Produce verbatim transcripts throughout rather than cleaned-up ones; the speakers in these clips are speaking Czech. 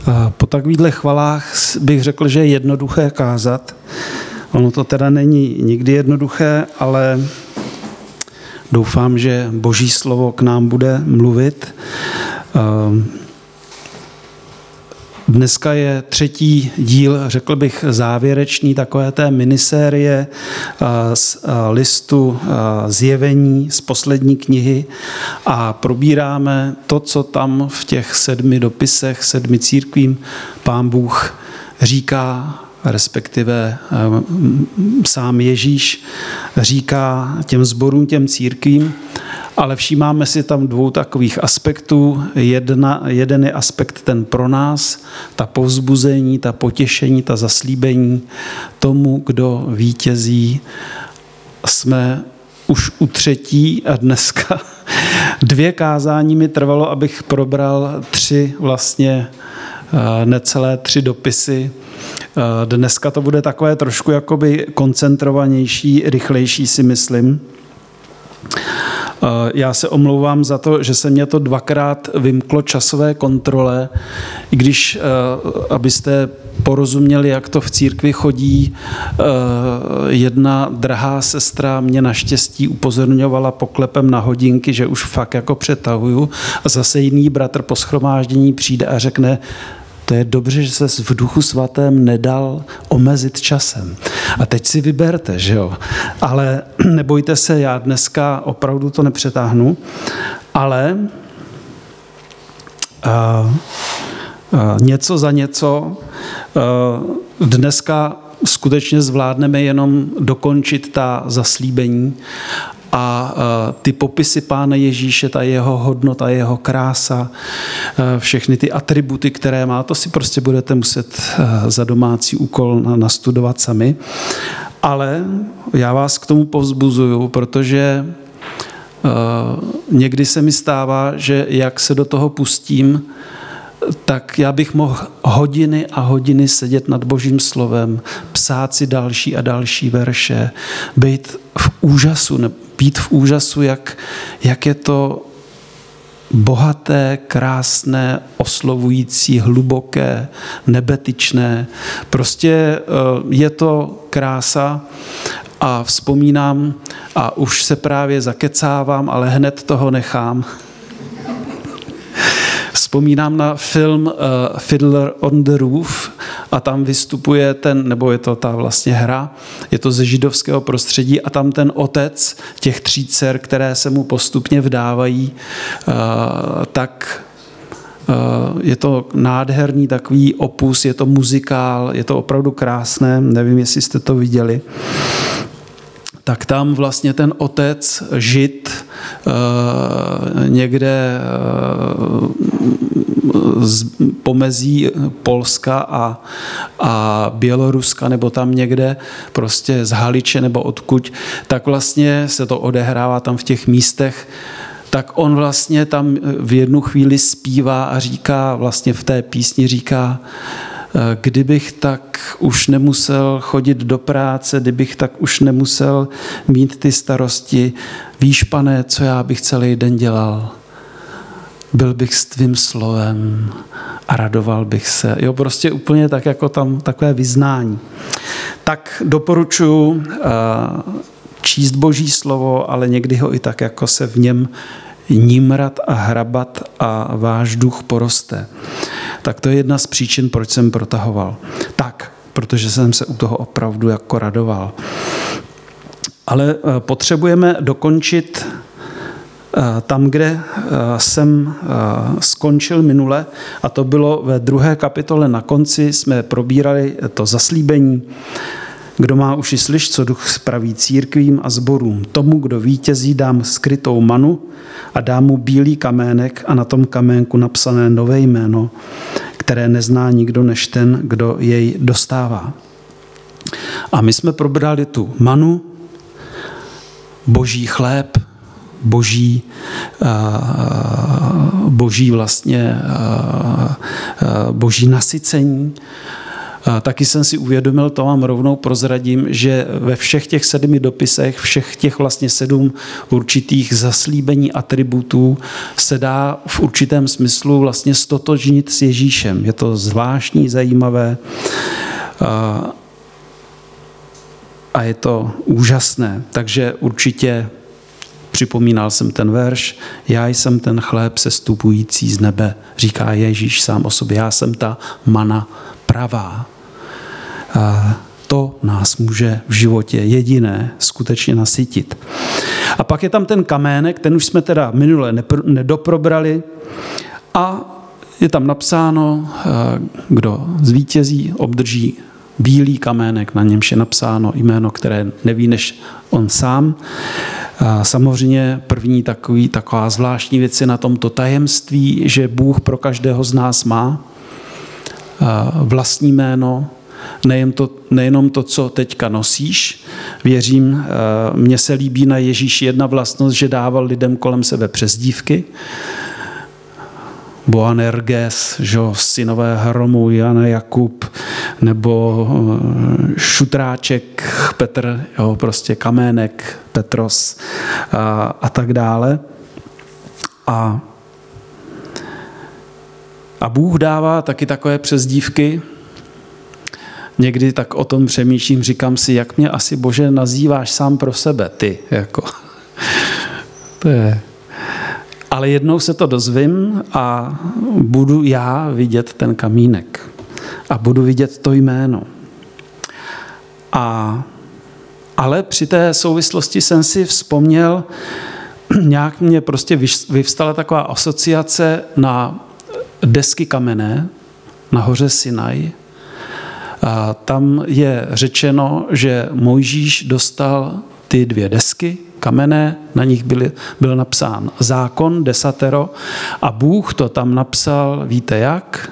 Po takovýchhle chvalách bych řekl, že je jednoduché kázat. Ono to teda není nikdy jednoduché, ale doufám, že Boží slovo k nám bude mluvit. Dneska je třetí díl, řekl bych, závěrečný takové té minisérie z listu Zjevení, z poslední knihy a probíráme to, co tam v těch sedmi dopisech, sedmi církvím Pán Bůh říká, respektive sám Ježíš říká těm sborům, těm církvím, ale všímáme si tam dvou takových aspektů. Jedna, jeden je aspekt ten pro nás, ta povzbuzení, ta potěšení, ta zaslíbení tomu, kdo vítězí. Jsme už u třetí a dneska dvě kázání mi trvalo, abych probral tři vlastně necelé tři dopisy. Dneska to bude takové trošku jakoby koncentrovanější, rychlejší, si myslím. Já se omlouvám za to, že se mě to dvakrát vymklo časové kontrole, i když, abyste porozuměli, jak to v církvi chodí, jedna drahá sestra mě naštěstí upozorňovala poklepem na hodinky, že už fakt jako přetahuju, a zase jiný bratr po shromáždění přijde a řekne: to je dobře, že ses v Duchu svatém nedal omezit časem. A teď si vyberte, že jo. Ale nebojte se, já dneska opravdu to nepřetáhnu, ale uh, uh, něco za něco uh, dneska skutečně zvládneme jenom dokončit ta zaslíbení a ty popisy Pána Ježíše, ta jeho hodnota, jeho krása, všechny ty atributy, které má, to si prostě budete muset za domácí úkol nastudovat sami. Ale já vás k tomu povzbuzuju, protože někdy se mi stává, že jak se do toho pustím, tak já bych mohl hodiny a hodiny sedět nad Božím slovem, psát si další a další verše, být v úžasu, být v úžasu, jak, jak je to bohaté, krásné, oslovující, hluboké, nebetyčné. Prostě je to krása a vzpomínám a už se právě zakecávám, ale hned toho nechám. Vzpomínám na film uh, Fiddler on the Roof a tam vystupuje ten, nebo je to ta vlastně hra, je to ze židovského prostředí a tam ten otec těch tří dcer, které se mu postupně vdávají, uh, tak uh, je to nádherný takový opus, je to muzikál, je to opravdu krásné, nevím, jestli jste to viděli. Tak tam vlastně ten otec žid uh, někde uh, z pomezí Polska a, a Běloruska nebo tam někde prostě z Haliče nebo odkud, tak vlastně se to odehrává tam v těch místech, tak on vlastně tam v jednu chvíli zpívá a říká, vlastně v té písni říká: kdybych tak už nemusel chodit do práce, kdybych tak už nemusel mít ty starosti, víš, Pane, co já bych celý den dělal? Byl bych s tvým slovem a radoval bych se. Jo, prostě úplně tak, jako tam takové vyznání. Tak doporučuji uh, číst Boží slovo, ale někdy ho i tak, jako se v něm nímrat a hrabat a váš duch poroste. Tak to je jedna z příčin, proč jsem protahoval. Tak, protože jsem se u toho opravdu jako radoval. Ale potřebujeme dokončit tam, kde jsem skončil minule, a to bylo ve druhé kapitole na konci, jsme probírali to zaslíbení. Kdo má uši, slyš, co Duch spraví církvím a sborům. Tomu, kdo vítězí, dám skrytou manu a dám mu bílý kamének a na tom kaménku napsané nové jméno, které nezná nikdo než ten, kdo jej dostává. A my jsme probrali tu manu, boží chléb, boží, boží vlastně boží nasycení. Taky jsem si uvědomil, to vám rovnou prozradím, že ve všech těch sedmi dopisech, všech těch vlastně sedm určitých zaslíbení atributů se dá v určitém smyslu vlastně stotožnit s Ježíšem. Je to zvláštní, zajímavé a je to úžasné. Takže určitě připomínal jsem ten verš, já jsem ten chléb sestupující z nebe, říká Ježíš sám o sobě, já jsem ta mana pravá. A to nás může v životě jediné skutečně nasytit. A pak je tam ten kamének, ten už jsme teda minule nedoprobrali a je tam napsáno, kdo zvítězí, obdrží bílý kamének, na němž je napsáno jméno, které neví než on sám. A samozřejmě první takový, taková zvláštní věc je na tomto tajemství, že Bůh pro každého z nás má vlastní jméno, nejen to, nejenom to, co teďka nosíš. Věřím, mně se líbí na Ježíši jedna vlastnost, že dával lidem kolem sebe přezdívky. Boanerges, že, synové hromu, Jan Jakub, nebo Šutráček, Petr, jo, prostě Kamének, Petros a, a tak dále. A, a Bůh dává taky takové přezdívky. Někdy tak o tom přemýšlím, říkám si, jak mě asi, Bože, nazýváš sám pro sebe, ty. Jako. To je... Ale jednou se to dozvím a budu já vidět ten kamínek. A budu vidět to jméno. A, ale při té souvislosti jsem si vzpomněl, nějak mě prostě vyvstala taková asociace na desky kamenné na hoře Sinaj. A tam je řečeno, že Mojžíš dostal ty dvě desky kamenné, na nich byly, byl napsán zákon, desatero, a Bůh to tam napsal, víte jak?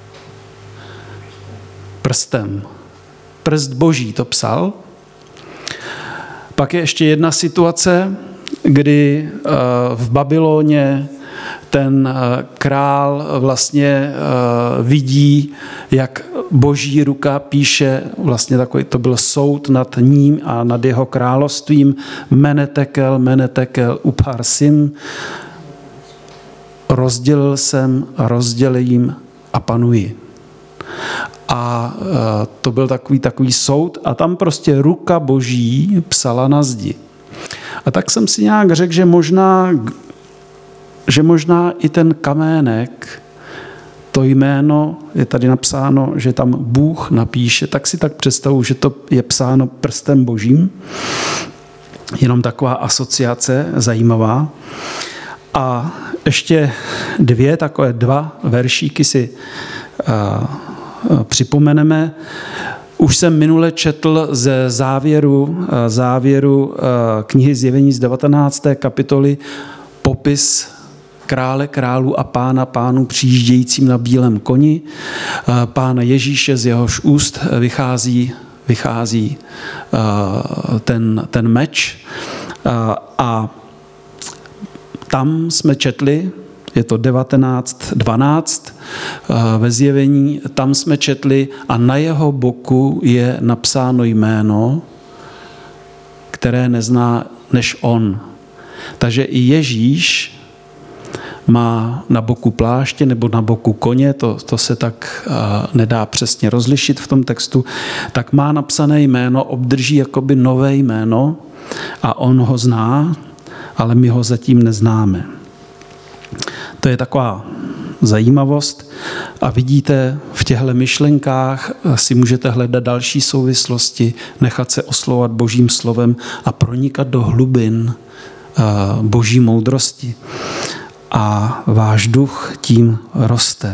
Prstem. Prst Boží to psal. Pak je ještě jedna situace, kdy v Babyloně ten král vlastně vidí, jak Boží ruka píše, vlastně takový, to byl soud nad ním a nad jeho královstvím, Menetekel, Menetekel, Upharsim, rozdělil jsem, rozdělím a panuji. A to byl takový, takový soud a tam prostě ruka Boží psala na zdi. A tak jsem si nějak řekl, že možná, že možná i ten kamének, to jméno je tady napsáno, že tam Bůh napíše, tak si tak představuji, že to je psáno prstem Božím. Jenom taková asociace zajímavá. A ještě dvě, takové dva veršíky si uh, připomeneme. Už jsem minule četl ze závěru, závěru knihy Zjevení z devatenácté kapitoly popis krále králů a pána pánů přijíždějícím na bílém koni. Pána Ježíše, z jehož úst vychází, vychází ten, ten meč. A tam jsme četli, je to devatenáct dvanáct ve Zjevení, tam jsme četli a na jeho boku je napsáno jméno, které nezná než on. Takže i Ježíš má na boku pláště nebo na boku koně, to, to se tak uh, nedá přesně rozlišit v tom textu, tak má napsané jméno, obdrží jakoby nové jméno a on ho zná, ale my ho zatím neznáme. To je taková zajímavost a vidíte, v těchto myšlenkách si můžete hledat další souvislosti, nechat se oslovovat Božím slovem a pronikat do hlubin Boží moudrosti. A váš duch tím roste.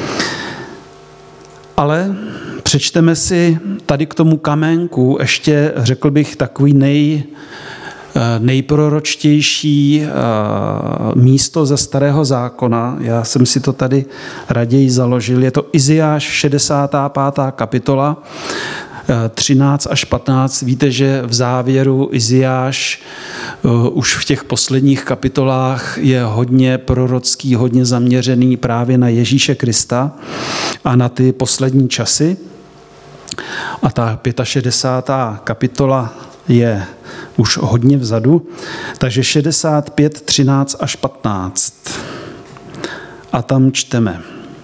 Ale přečteme si tady k tomu kamenku ještě, řekl bych, takový nej, nejproročtější místo ze Starého zákona. Já jsem si to tady raději založil. Je to Izajáš šedesátá pátá kapitola, třináct až patnáct. Víte, že v závěru Izajáš už v těch posledních kapitolách je hodně prorocký, hodně zaměřený právě na Ježíše Krista a na ty poslední časy. A ta šedesátá pátá kapitola je už hodně vzadu, takže šedesát pět, třináct až patnáct. A tam čteme.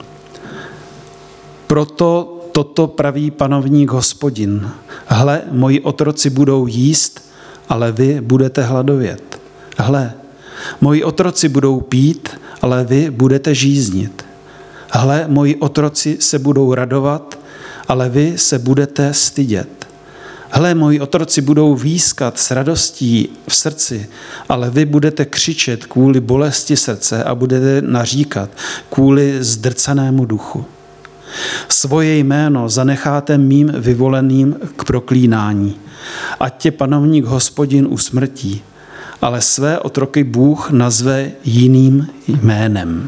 Proto toto praví panovník Hospodin. Hle, moji otroci budou jíst, ale vy budete hladovět. Hle, moji otroci budou pít, ale vy budete žíznit. Hle, moji otroci se budou radovat, ale vy se budete stydět. Hle, moji otroci budou výskat s radostí v srdci, ale vy budete křičet kvůli bolesti srdce a budete naříkat kvůli zdrcanému duchu. Svoje jméno zanecháte mým vyvoleným k proklínání. Ať tě panovník Hospodin usmrtí, ale své otroky Bůh nazve jiným jménem.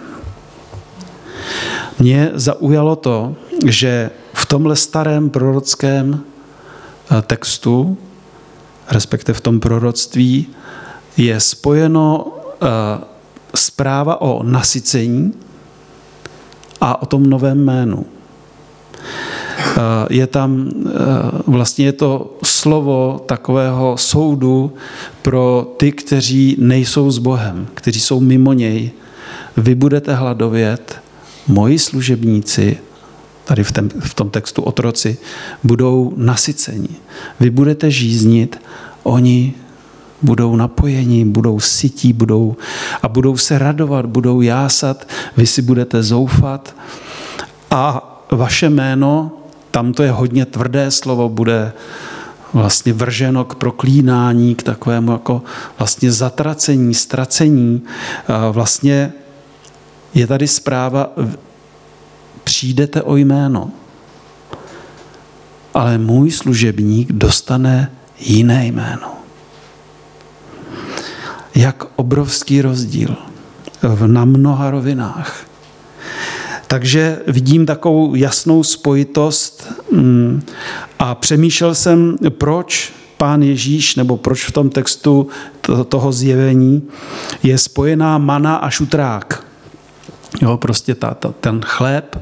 Mě zaujalo to, že v tomhle starém prorockém textu, respektive v tom proroctví, je spojeno zpráva o nasycení a o tom novém jménu. Je tam, vlastně je to slovo takového soudu pro ty, kteří nejsou s Bohem, kteří jsou mimo něj. Vy budete hladovět, moji služebníci, tady v, ten, v tom textu otroci, budou nasyceni. Vy budete žíznit, oni budou napojeni, budou sytí, budou, a budou se radovat, budou jásat, vy si budete zoufat a vaše jméno, tam to je hodně tvrdé slovo, bude vlastně vrženo k proklínání, k takovému jako vlastně zatracení, ztracení. Vlastně je tady zpráva, přijdete o jméno, ale můj služebník dostane jiné jméno. Jak obrovský rozdíl na mnoha rovinách. Takže vidím takovou jasnou spojitost a přemýšlel jsem, proč Pán Ježíš, nebo proč v tom textu toho zjevení je spojená mana a šutrák. Jo, prostě ta, ta, ten chléb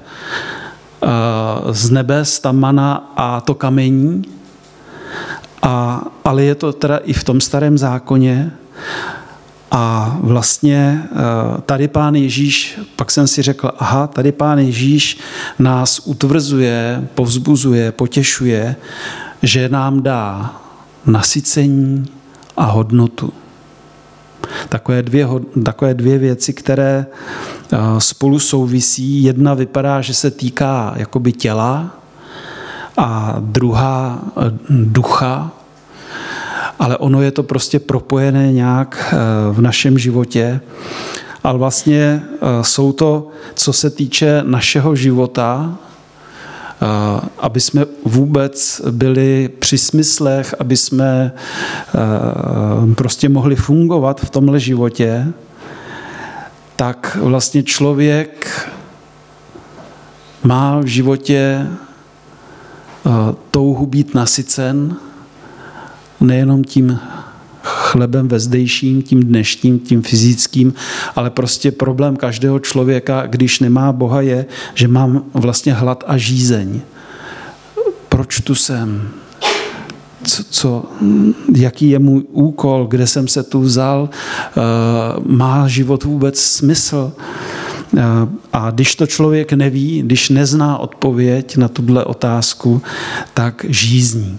z nebes, ta mana a to kamení. A, ale je to teda i v tom starém zákoně. A vlastně tady Pán Ježíš, pak jsem si řekl, aha, tady Pán Ježíš nás utvrzuje, povzbuzuje, potěšuje, že nám dá nasycení a hodnotu. Takové dvě, takové dvě věci, které spolu souvisí. Jedna vypadá, že se týká jakoby těla a druhá ducha, ale ono je to prostě propojené nějak v našem životě. Ale vlastně jsou to, co se týče našeho života, aby jsme vůbec byli při smyslech, aby jsme prostě mohli fungovat v tomhle životě, tak vlastně člověk má v životě touhu být nasycen, nejenom tím chlebem vezdejším, tím dnešním, tím fyzickým, ale prostě problém každého člověka, když nemá Boha, je, že mám vlastně hlad a žízeň. Proč tu jsem? Co, co, jaký je můj úkol? Kde jsem se tu vzal? Má život vůbec smysl? A když to člověk neví, když nezná odpověď na tuhle otázku, tak žízní.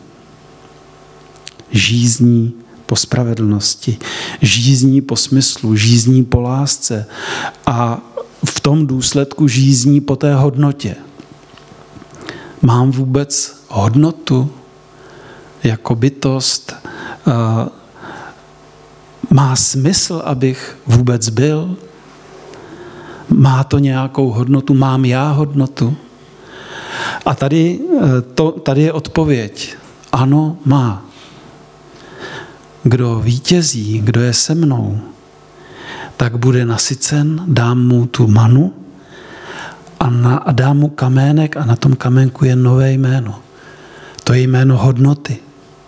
Žízní po spravedlnosti, žízní po smyslu, žízní po lásce a v tom důsledku žízní po té hodnotě. Mám vůbec hodnotu jako bytost? Má smysl, abych vůbec byl? Má to nějakou hodnotu? Mám já hodnotu? A tady, to, tady je odpověď. Ano, má. Kdo vítězí, kdo je se mnou, tak bude nasycen, dám mu tu manu a, na, a dám mu kamének a na tom kamenku je nové jméno. To je jméno hodnoty.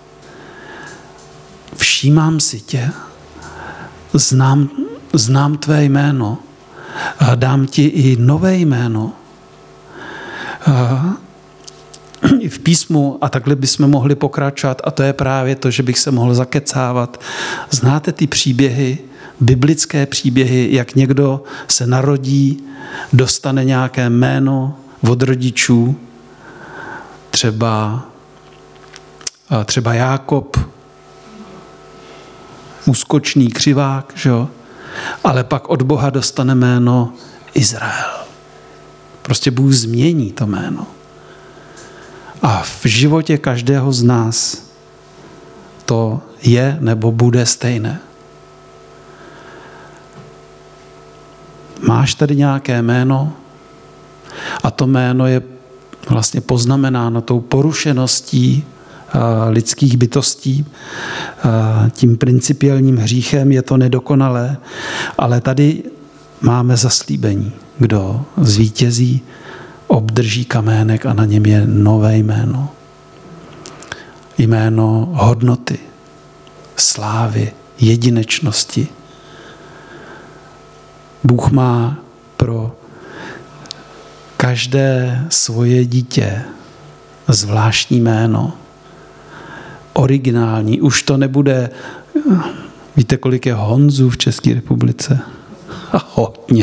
Všímám si tě, znám, znám tvé jméno a dám ti i nové jméno. A i v písmu a takhle bychom mohli pokračovat a to je právě to, že bych se mohl zakecávat. Znáte ty příběhy, biblické příběhy, jak někdo se narodí, dostane nějaké jméno od rodičů, třeba, třeba Jákob, úskočný křivák, že jo? Ale pak od Boha dostane jméno Izrael. Prostě Bůh změní to jméno. A v životě každého z nás to je nebo bude stejné. Máš tady nějaké jméno a to jméno je vlastně poznamenáno tou porušeností lidských bytostí, tím principiálním hříchem, je to nedokonalé, ale tady máme zaslíbení. Kdo zvítězí, obdrží kamének a na něm je nové jméno. Jméno hodnoty, slávy, jedinečnosti. Bůh má pro každé svoje dítě zvláštní jméno, originální. Už to nebude, víte, kolik je Honzů v České republice? Hodně.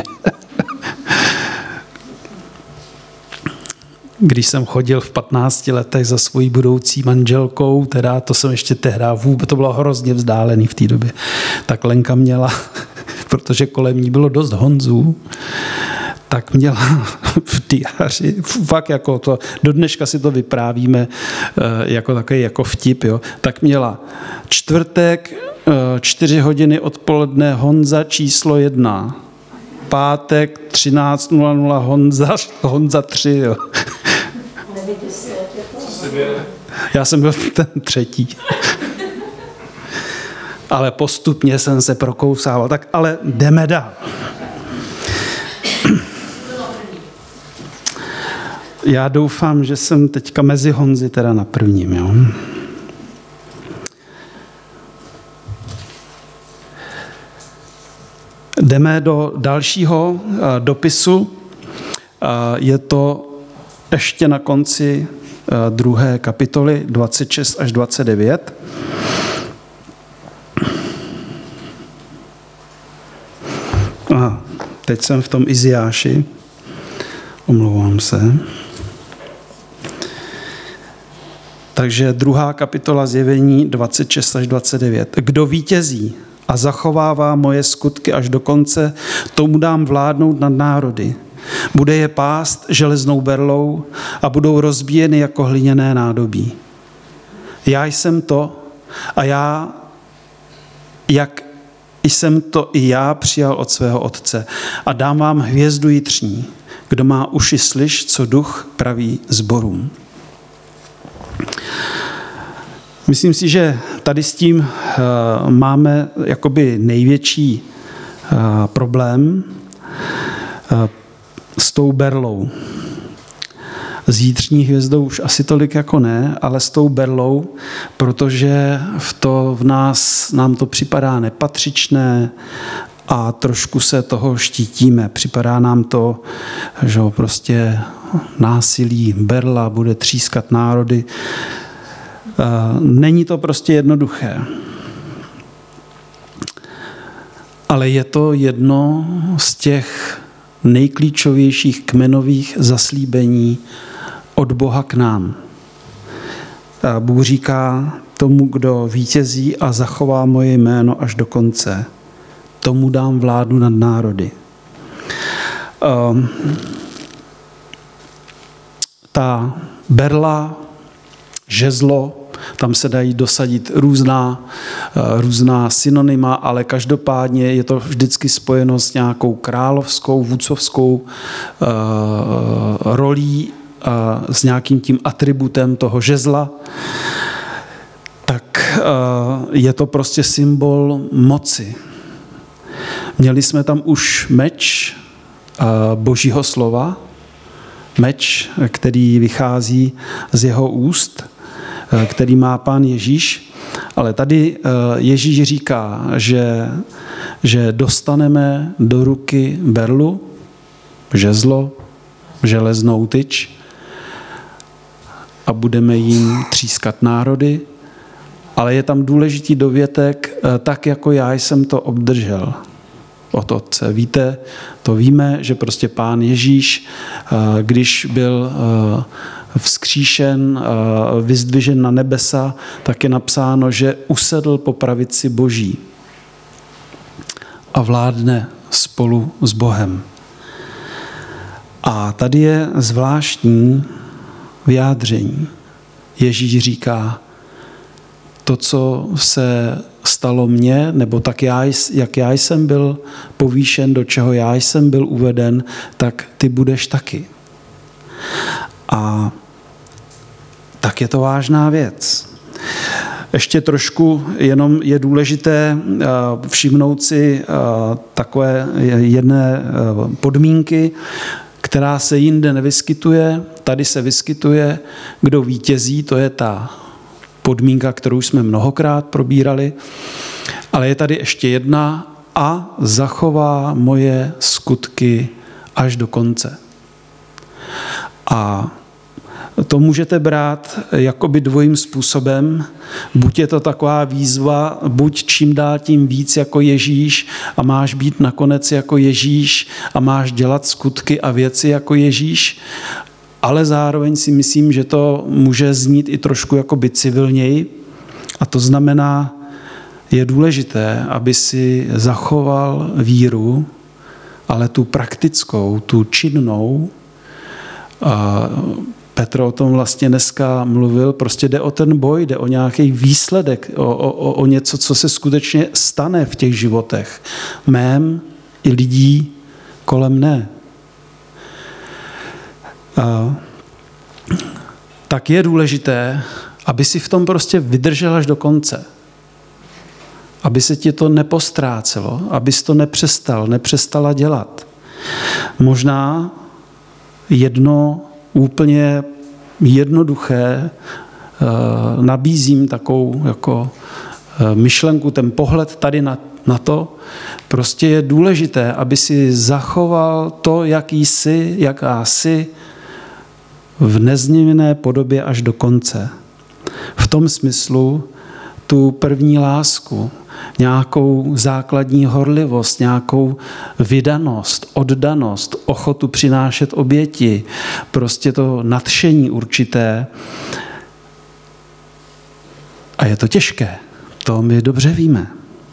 Když jsem chodil v patnácti letech za svojí budoucí manželkou, teda to jsem ještě tehdy vůbec, to bylo hrozně vzdálený v té době, tak Lenka měla, protože kolem ní bylo dost Honzů, tak měla v diáři, fakt jako to, do dneška si to vyprávíme jako takový jako vtip, jo, tak měla čtvrtek, čtyři hodiny odpoledne Honza číslo jedna, pátek třináct nula nula Honza, Honza tři, jo. Já jsem byl ten třetí. Ale postupně jsem se prokousával. Tak ale jdeme dál. Já doufám, že jsem teďka mezi Honzy teda na prvním, jo. Jdeme do dalšího dopisu. Je to ještě na konci druhé kapitoly dvacet šest až dvacet devět. Aha, teď jsem v tom Iziáši. Omlouvám se. Takže druhá kapitola Zjevení dvacet šest až dvacet devět. Kdo vítězí a zachovává moje skutky až do konce, tomu dám vládnout nad národy. Bude je pást železnou berlou a budou rozbíjeny jako hliněné nádobí. Já jsem to a já, jak jsem to i já přijal od svého otce a dám vám hvězdu jitřní. Kdo má uši, slyš, co duch praví sborům. Myslím si, že tady s tím uh, máme jakoby největší uh, problém uh, s tou berlou. S vnitřní hvězdou už asi tolik jako ne, ale s tou berlou, protože v to v nás nám to připadá nepatřičné a trošku se toho štítíme. Připadá nám to, že prostě násilí, berla bude třískat národy. Není to prostě jednoduché. Ale je to jedno z těch nejklíčovějších kmenových zaslíbení od Boha k nám. A Bůh říká tomu, kdo vítězí a zachová moje jméno až do konce, tomu dám vládu nad národy. Um, ta berla, žezlo, tam se dají dosadit různá, různá synonyma, ale každopádně je to vždycky spojeno s nějakou královskou, vůdcovskou uh, rolí, uh, s nějakým tím atributem toho žezla. Tak uh, je to prostě symbol moci. Měli jsme tam už meč uh, Božího slova, meč, který vychází z jeho úst, který má Pán Ježíš, ale tady Ježíš říká, že, že dostaneme do ruky berlu, žezlo, železnou tyč a budeme jim třískat národy, ale je tam důležitý dovětek, tak jako já jsem to obdržel od Otce. Víte, to víme, že prostě Pán Ježíš, když byl vzkříšen, vyzdvižen na nebesa, tak je napsáno, že usedl po pravici Boží a vládne spolu s Bohem. A tady je zvláštní vyjádření. Ježíš říká, to, co se stalo mně, nebo tak já, jak já jsem byl povýšen, do čeho já jsem byl uveden, tak ty budeš taky. A tak je to vážná věc. Ještě trošku jenom je důležité všimnout si takové jedné podmínky, která se jinde nevyskytuje, tady se vyskytuje, kdo vítězí, to je ta podmínka, kterou jsme mnohokrát probírali, ale je tady ještě jedna a zachová moje skutky až do konce. A to můžete brát jakoby dvojím způsobem. Buď je to taková výzva, buď čím dál tím víc jako Ježíš a máš být nakonec jako Ježíš a máš dělat skutky a věci jako Ježíš, ale zároveň si myslím, že to může znít i trošku jakoby civilněji. A to znamená, je důležité, aby si zachoval víru, ale tu praktickou, tu činnou. A Petr o tom vlastně dneska mluvil, prostě jde o ten boj, jde o nějaký výsledek, o, o, o něco, co se skutečně stane v těch životech. Mém i lidí kolem mne. A, tak je důležité, aby si v tom prostě vydržel až do konce. Aby se ti to nepostrácelo, abys to nepřestal, nepřestala dělat. Možná jedno úplně jednoduché, nabízím takovou jako myšlenku, ten pohled tady na, na to. Prostě je důležité, aby si zachoval to, jaký jsi, jaká jsi, v nezměněné podobě až do konce. V tom smyslu tu první lásku, nějakou základní horlivost, nějakou vydanost, oddanost, ochotu přinášet oběti, prostě to nadšení určité. A je to těžké, to my dobře víme.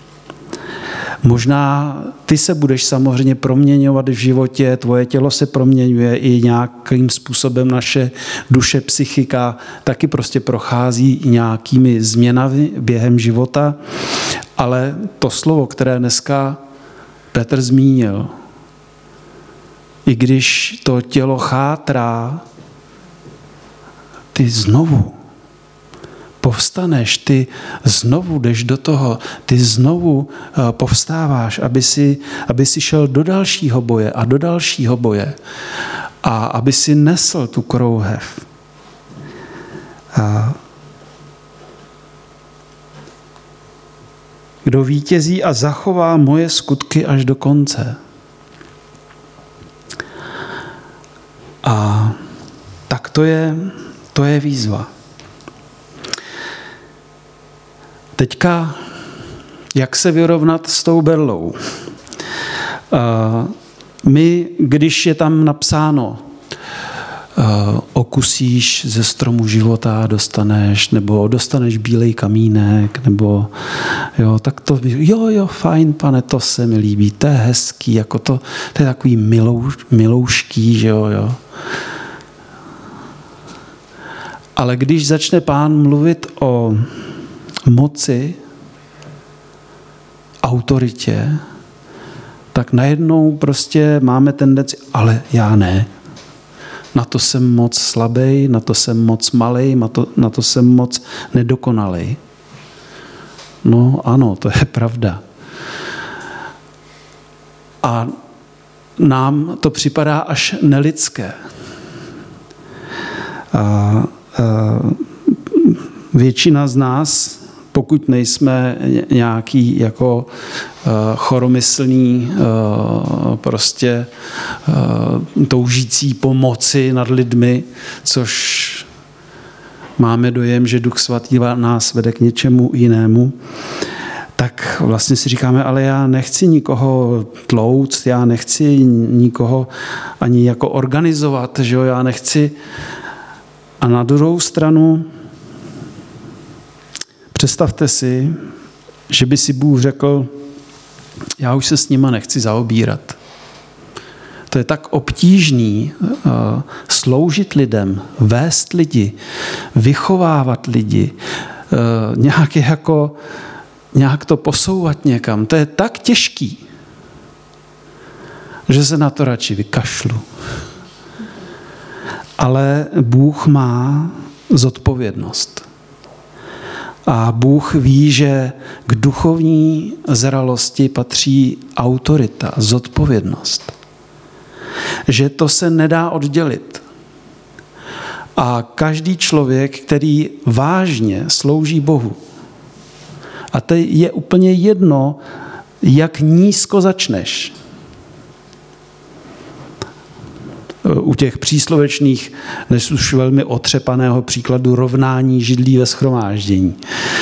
Možná ty se budeš samozřejmě proměňovat v životě, tvoje tělo se proměňuje i nějakým způsobem, naše duše, psychika taky prostě prochází nějakými změnami během života, ale to slovo, které dneska Petr zmínil, i když to tělo chátrá, ty znovu povstaneš, ty znovu jdeš do toho, ty znovu povstáváš, aby si, aby si šel do dalšího boje a do dalšího boje a aby si nesl tu krouhev. A kdo vítězí a zachová moje skutky až do konce. A tak to je, to je výzva. Teďka, jak se vyrovnat s tou berlou? My, když je tam napsáno, okusíš ze stromu života, dostaneš, nebo dostaneš bílej kamínek, nebo jo, tak to, jo, jo, fajn, pane, to se mi líbí, to je hezký, jako to, to je takový milouš, miloušký, že jo, jo. Ale když začne Pán mluvit o moci, autoritě, tak najednou prostě máme tendenci, ale já ne. Na to jsem moc slabý, na to jsem moc malej, na to, na to jsem moc nedokonalej. No ano, to je pravda. A nám to připadá až nelidské. A, a většina z nás, pokud nejsme nějaký jako uh, choromyslný, uh, prostě uh, toužící pomoci nad lidmi, což máme dojem, že Duch Svatý nás vede k něčemu jinému, tak vlastně si říkáme, ale já nechci nikoho tlouct, já nechci nikoho ani jako organizovat, že jo, já nechci. A na druhou stranu představte si, že by si Bůh řekl, já už se s nima nechci zaobírat. To je tak obtížný uh, sloužit lidem, vést lidi, vychovávat lidi, uh, nějak, jako, nějak to posouvat někam. To je tak těžký, že se na to radši vykašlu. Ale Bůh má zodpovědnost. A Bůh ví, že k duchovní zralosti patří autorita, zodpovědnost. Že to se nedá oddělit. A každý člověk, který vážně slouží Bohu, a to je úplně jedno, jak nízko začneš. U těch příslovečných, než už velmi otřepaného příkladu rovnání židlí ve shromáždění.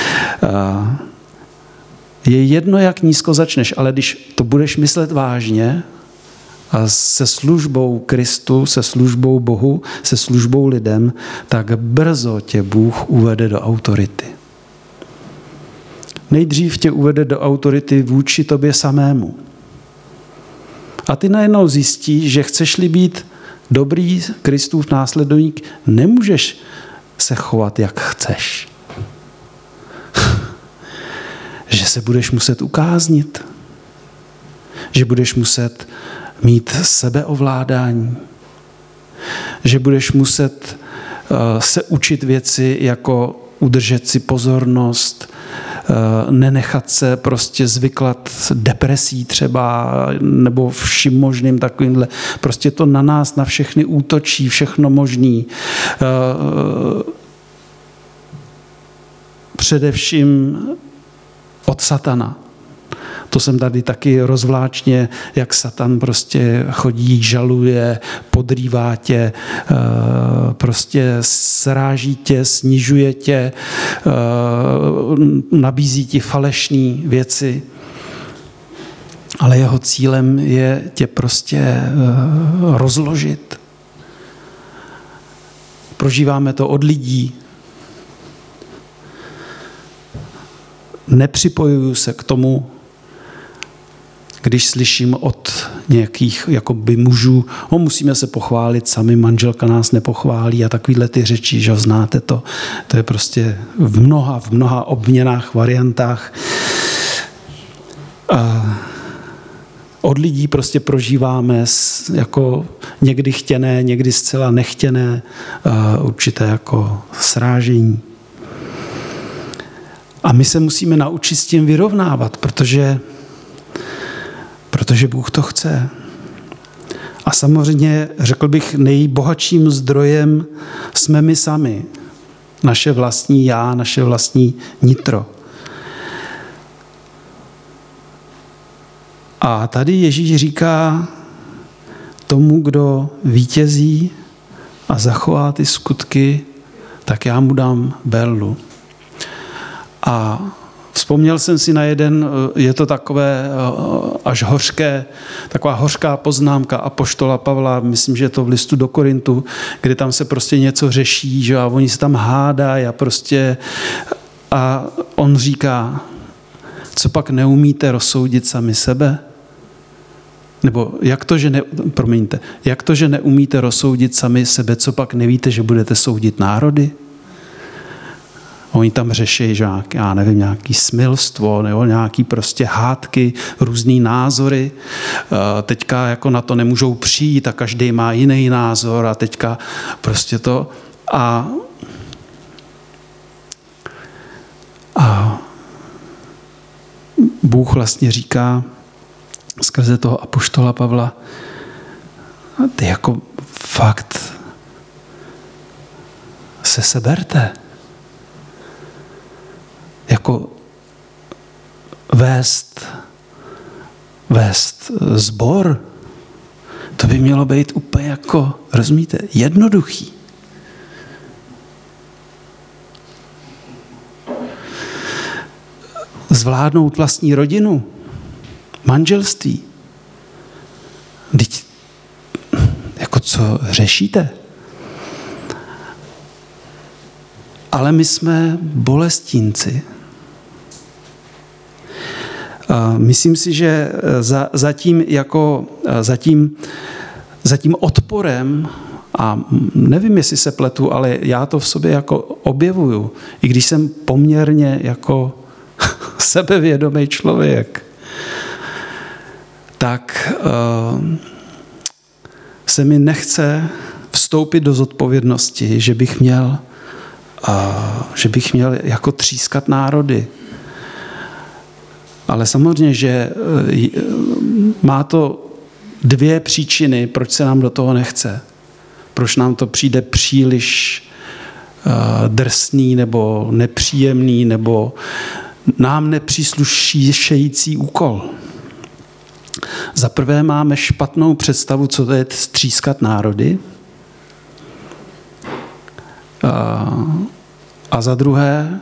Je jedno, jak nízko začneš, ale když to budeš myslet vážně a se službou Kristu, se službou Bohu, se službou lidem, tak brzo tě Bůh uvede do autority. Nejdřív tě uvede do autority vůči tobě samému. A ty najednou zjistíš, že chceš-li být dobrý Kristův následovník, nemůžeš se chovat, jak chceš. Že se budeš muset ukáznit. Že budeš muset mít sebeovládání. Že budeš muset uh, se učit věci, jako udržet si pozornost, uh, nenechat se prostě zvyklat depresí třeba, nebo vším možným takovýmhle. Prostě to na nás, na všechny útočí, všechno možný. Uh, především od satana. To jsem tady taky rozvláčně, jak Satan prostě chodí, žaluje, podrývá tě, prostě sráží tě, snižuje tě, nabízí ti falešné věci. Ale jeho cílem je tě prostě rozložit. Prožíváme to od lidí. Nepřipojuju se k tomu, když slyším od nějakých jakoby mužů, o, musíme se pochválit sami, manželka nás nepochválí a takovýhle ty řeči, že znáte to. To je prostě v mnoha, v mnoha obměnách, variantách. A od lidí prostě prožíváme jako někdy chtěné, někdy zcela nechtěné určité jako srážení. A my se musíme naučit s tím vyrovnávat, protože Protože Bůh to chce. A samozřejmě, řekl bych, nejbohatším zdrojem jsme my sami. Naše vlastní já, naše vlastní nitro. A tady Ježíš říká tomu, kdo vítězí a zachová ty skutky, tak já mu dám berlu. A vzpomněl jsem si na jeden, je to takové až hořké, taková hořká poznámka apoštola Pavla, myslím, že je to v listu do Korintu, kde tam se prostě něco řeší, že a oni se tam hádají a prostě a on říká, co pak neumíte rozsoudit sami sebe? Nebo jak to, že ne, promiňte, jak to, že neumíte rozsoudit sami sebe, co pak nevíte, že budete soudit národy? Oni tam řeší, že já nevím, nějaký smilstvo nebo nějaký prostě hádky, různý názory. Teďka jako na to nemůžou přijít a každý má jiný názor a teďka prostě to. A, a Bůh vlastně říká skrze toho apoštola Pavla, ty jako fakt se seberte. Jako vést, vést sbor, to by mělo být úplně jako, rozumíte, jednoduchý. zvládnout vlastní rodinu, manželství. Vždyť, jako co řešíte? Ale my jsme bolestínci. Myslím si, že za, za, tím, jako, za, tím, za tím odporem, a nevím, jestli se pletu, ale já to v sobě jako objevuju, i když jsem poměrně jako sebevědomý člověk, tak uh, se mi nechce vstoupit do zodpovědnosti, že bych měl, uh, že bych měl jako třískat národy. Ale samozřejmě, že má to dvě příčiny, proč se nám do toho nechce. Proč nám to přijde příliš drsný nebo nepříjemný nebo nám nepříslušející úkol. Za prvé máme špatnou představu, co to je střískat národy. A za druhé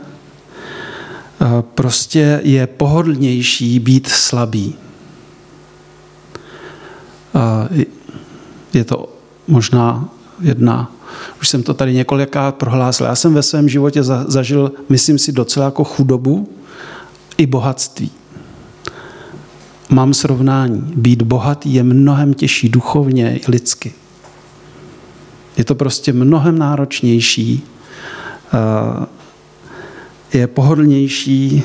prostě je pohodlnější být slabý. Je to možná jedna, už jsem to tady několikrát prohlásil. Já jsem ve svém životě zažil, myslím si, docela jako chudobu i bohatství. Mám srovnání. Být bohatý je mnohem těžší duchovně i lidsky. Je to prostě mnohem náročnější, je pohodlnější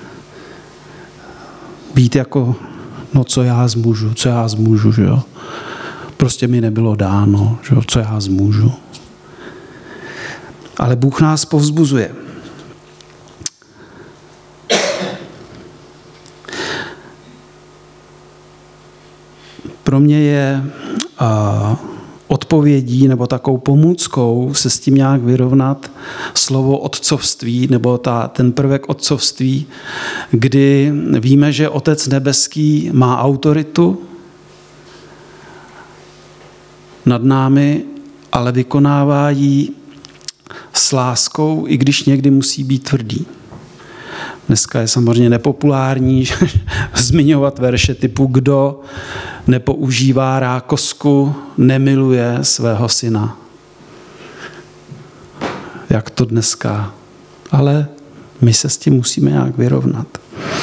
být jako, no co já zmůžu, co já zmůžu, že jo. Prostě mi nebylo dáno, že jo, co já zmůžu. Ale Bůh nás povzbuzuje. Pro mě je uh, odpovědí nebo takovou pomůckou se s tím nějak vyrovnat slovo otcovství nebo ta, ten prvek otcovství, kdy víme, že Otec nebeský má autoritu nad námi, ale vykonává ji s láskou, i když někdy musí být tvrdý. Dneska je samozřejmě nepopulární zmiňovat verše typu kdo nepoužívá rákosku, nemiluje svého syna. Jak to dneska? Ale my se s tím musíme nějak vyrovnat.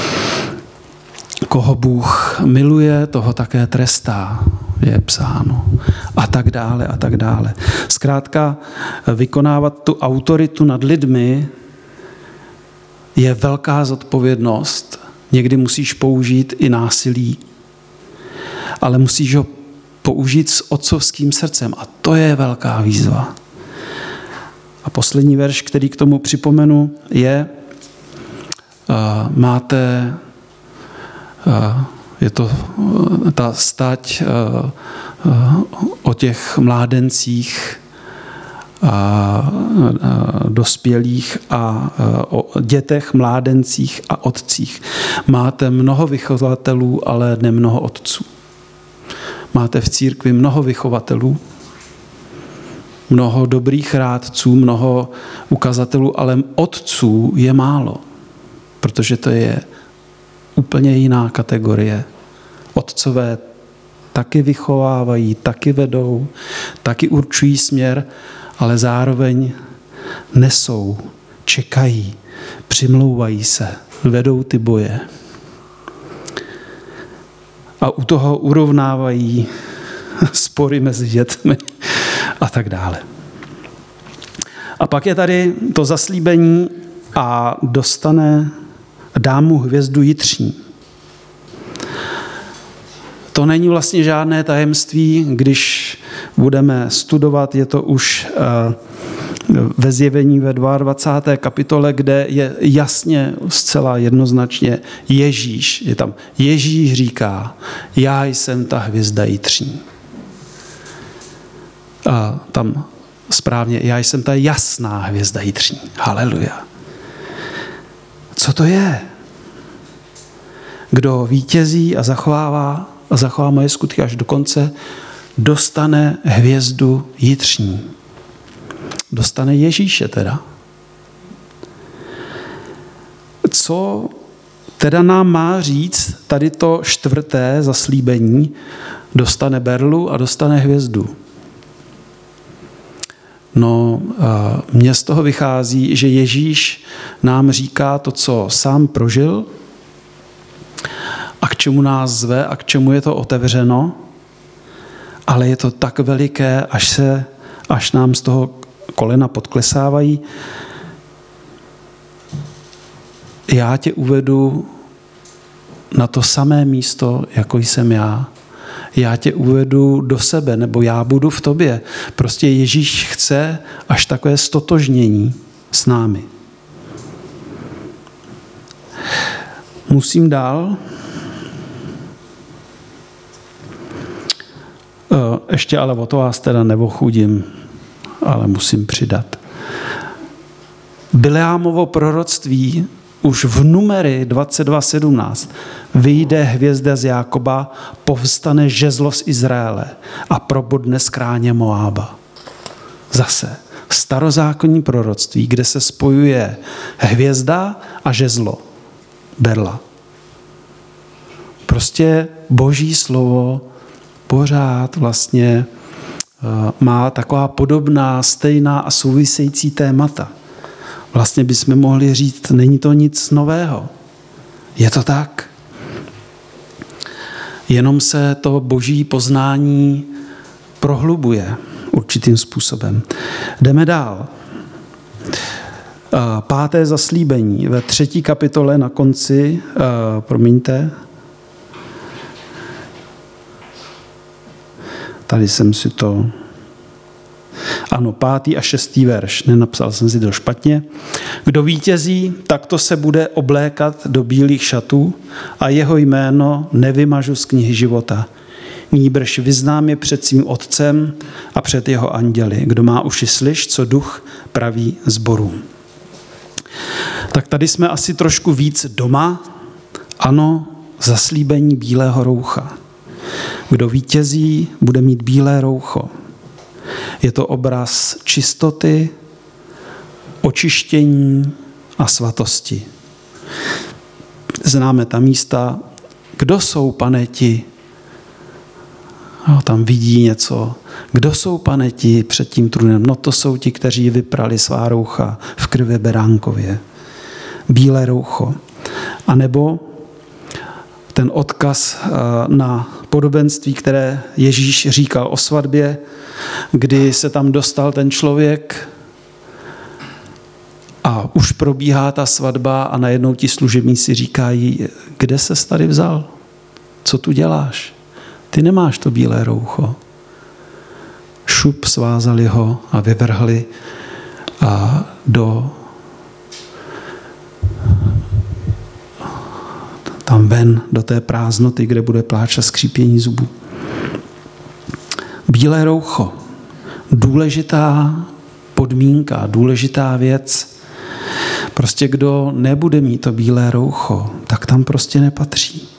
Koho Bůh miluje, toho také trestá, je psáno. A tak dále, a tak dále. Zkrátka vykonávat tu autoritu nad lidmi je velká zodpovědnost. Někdy musíš použít i násilí, ale musíš ho použít s otcovským srdcem. A to je velká výzva. A poslední verš, který k tomu připomenu, je uh, máte uh, je to uh, ta stať uh, uh, o těch mládencích a dospělých a o dětech, mládencích a otcích. Máte mnoho vychovatelů, ale ne mnoho otců. Máte v církvi mnoho vychovatelů, mnoho dobrých rádců, mnoho ukazatelů, ale otců je málo, protože to je úplně jiná kategorie. Otcové taky vychovávají, taky vedou, taky určují směr, ale zároveň nesou, čekají, přimlouvají se, vedou ty boje. A u toho urovnávají spory mezi dětmi a tak dále. A pak je tady to zaslíbení a dostane, dá mu hvězdu jitřní. To není vlastně žádné tajemství, když budeme studovat, je to už ve Zjevení ve dvacáté druhé kapitole, kde je jasně, zcela jednoznačně Ježíš. Je tam Ježíš říká, já jsem ta hvězda jitřní. A tam správně, já jsem ta jasná hvězda jitřní. Haleluja. Co to je? Kdo vítězí a zachovává a zachová moje skutky až do konce, dostane hvězdu jitřní. Dostane Ježíše teda. Co Teda nám má říct, tady to čtvrté zaslíbení dostane berlu a dostane hvězdu. No, mně z toho vychází, že Ježíš nám říká to, co sám prožil a k čemu nás zve a k čemu je to otevřeno, ale je to tak veliké, až, se, až nám z toho kolena podklesávají. Já tě uvedu na to samé místo, jako jsem já. Já tě uvedu do sebe, nebo já budu v tobě. Prostě Ježíš chce až takové stotožnění s námi. Musím dál. Ještě ale o to vás teda neochudím, ale musím přidat. Bileámovo proroctví už v Numery dvacet dva sedmnáct. Vyjde hvězda z Jákoba, povstane žezlo z Izraele a probodne z kráně Moába. Zase starozákonní proroctví, kde se spojuje hvězda a žezlo. Berla. Prostě Boží slovo pořád vlastně má taková podobná, stejná a související témata. Vlastně bychom mohli říct, není to nic nového. Je to tak. Jenom se to boží poznání prohlubuje určitým způsobem. Jdeme dál. Páté zaslíbení ve třetí kapitole na konci, promiňte, tady jsem si to... Ano, pátý a šestý verš, nenapsal jsem si to špatně. Kdo vítězí, takto se bude oblékat do bílých šatů a jeho jméno nevymažu z knihy života. Nýbrž vyznám je před svým otcem a před jeho anděli. Kdo má uši, slyš, co duch praví sborům. Tak tady jsme asi trošku víc doma. Ano, zaslíbení bílého roucha. Kdo vítězí, bude mít bílé roucho. Je to obraz čistoty, očištění a svatosti. Známe ta místa. Kdo jsou, Pane, ti? No, tam vidí něco. Kdo jsou, Pane, ti před tím trůnem? No to jsou ti, kteří vyprali svá roucha v krvi beránkově. Bílé roucho. A nebo ten odkaz na podobenství, které Ježíš říkal o svatbě, kdy se tam dostal ten člověk a už probíhá ta svatba a najednou ti služebníci říkají, kde ses tady vzal? Co tu děláš? Ty nemáš to bílé roucho. Šup, svázali ho a vyvrhli a do tam ven, do té prázdnoty, kde bude pláč a skřípění zubů. Bílé roucho. Důležitá podmínka, důležitá věc. Prostě kdo nebude mít to bílé roucho, tak tam prostě nepatří.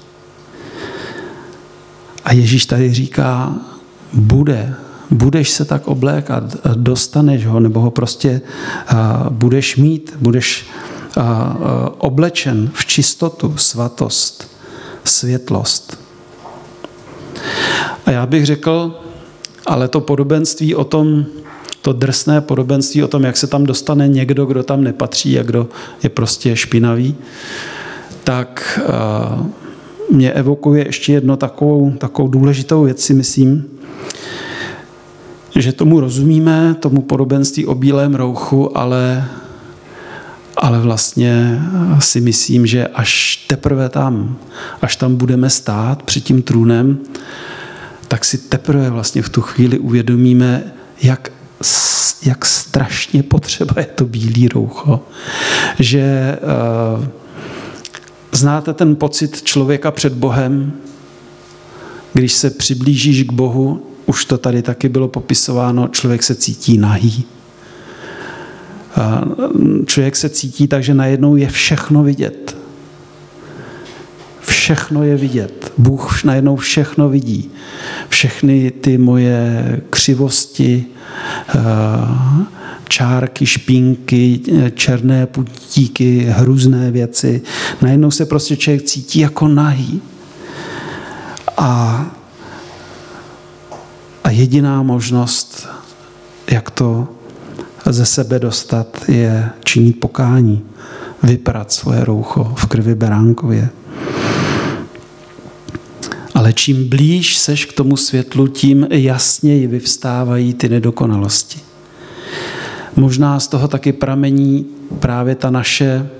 A Ježíš tady říká, bude, budeš se tak oblékat, dostaneš ho, nebo ho prostě uh, budeš mít, budeš uh, uh, oblečen v čistotu, svatost, světlost. A já bych řekl, ale to podobenství o tom, to drsné podobenství o tom, jak se tam dostane někdo, kdo tam nepatří a kdo je prostě špinavý, tak uh, mě evokuje ještě jedno takovou, takovou důležitou věc, si myslím, že tomu rozumíme, tomu podobenství o bílém rouchu, ale, ale vlastně si myslím, že až teprve tam, až tam budeme stát před tím trůnem, tak si teprve vlastně v tu chvíli uvědomíme, jak, jak strašně potřeba je to bílý roucho. Že uh, znáte ten pocit člověka před Bohem, když se přiblížíš k Bohu, už to tady taky bylo popisováno, člověk se cítí nahý. Člověk se cítí tak, že najednou je všechno vidět. Všechno je vidět. Bůh najednou všechno vidí. Všechny ty moje křivosti, čárky, špínky, černé putíky, hrůzné věci. Najednou se prostě člověk cítí jako nahý. A, a jediná možnost, jak to ze sebe dostat, je činit pokání. Vyprat svoje roucho v krvi beránkově. Ale čím blíž seš k tomu světlu, tím jasněji vyvstávají ty nedokonalosti. Možná z toho taky pramení právě ta naše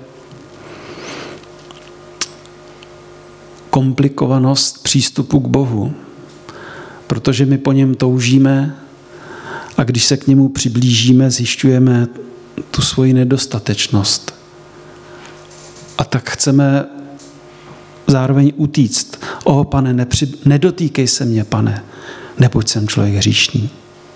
komplikovanost přístupu k Bohu. Protože my po něm toužíme a když se k němu přiblížíme, zjišťujeme tu svoji nedostatečnost. A tak chceme zároveň utíct. O, pane, nepři... nedotýkej se mě, pane, neboť jsem člověk hříšný.